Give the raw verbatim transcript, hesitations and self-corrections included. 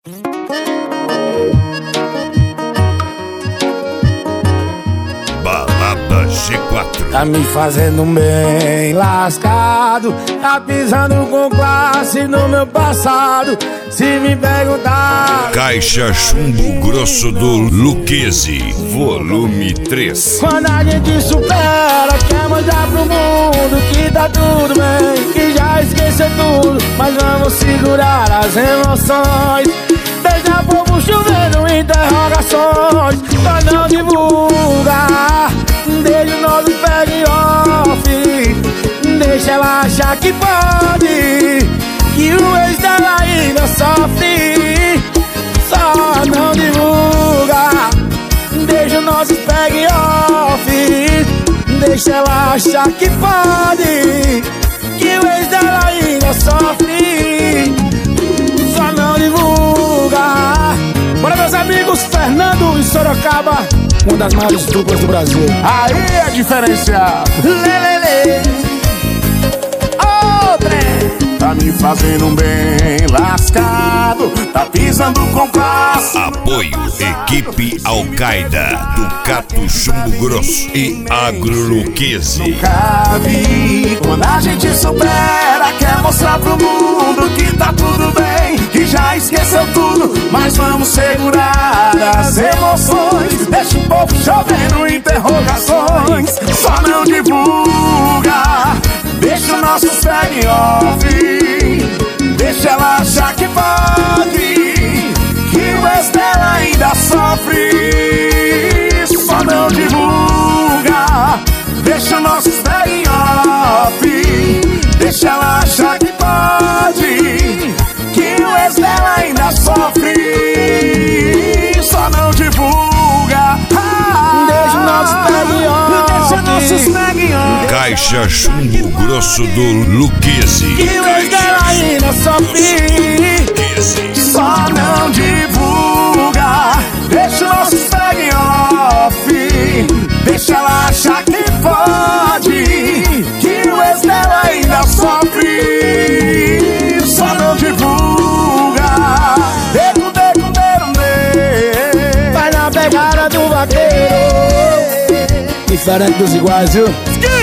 Balada G quatro. Tá me fazendo bem lascado, tá pisando com classe no meu passado. Se me perguntar, Caixa Chumbo Grosso do Luquezzi, volume três. quando a gente supera, quer mostrar pro mundo que tá tudo bem, que já esqueceu tudo, mas vamos segurar as emoções. Deixa o povo chovendo interrogações, mas não divulga. Deixa o nosso peg off, deixa ela achar que pode, que o ex dela ainda sofre. Só não divulga. Deixa o nosso peg off, deixa ela achar que pode, que o ex dela ainda sofre. Só não divulga. Bora, meus amigos, Fernando e Sorocaba, uma das maiores duplas do Brasil. Aí é diferenciado. Lelele. Tá me fazendo bem lascado, tá pisando com classe. Apoio Equipe Al-Qaeda, Ducato Chumbo Grosso e Agro Luquezzi. Nunca vi. Quando a gente supera, quer mostrar pro mundo que tá tudo bem, que já esqueceu tudo, mas vamos segurar as emoções. Deixa o povo chovendo interrogações, só não divulga. Deixa o nosso segue off, deixa ela achar que pode, que o ex dela ainda sofre. Só não divulga. Deixa o nosso segue off, deixa ela achar que pode, que o ex dela ainda sofre. Só não divulga. Deixa o nosso segue off, deixa o nosso segue off. Caixa Chumbo Grosso do Luquezzi, que o ex dela ainda sofre. Só não divulga. Deixa o nosso segue off, deixa ela achar que pode, que o ex dela ainda sofre. Só não divulga. Deco, deco, deco, deco. Vai na pegada do vaqueiro, diferente dos iguais, viu?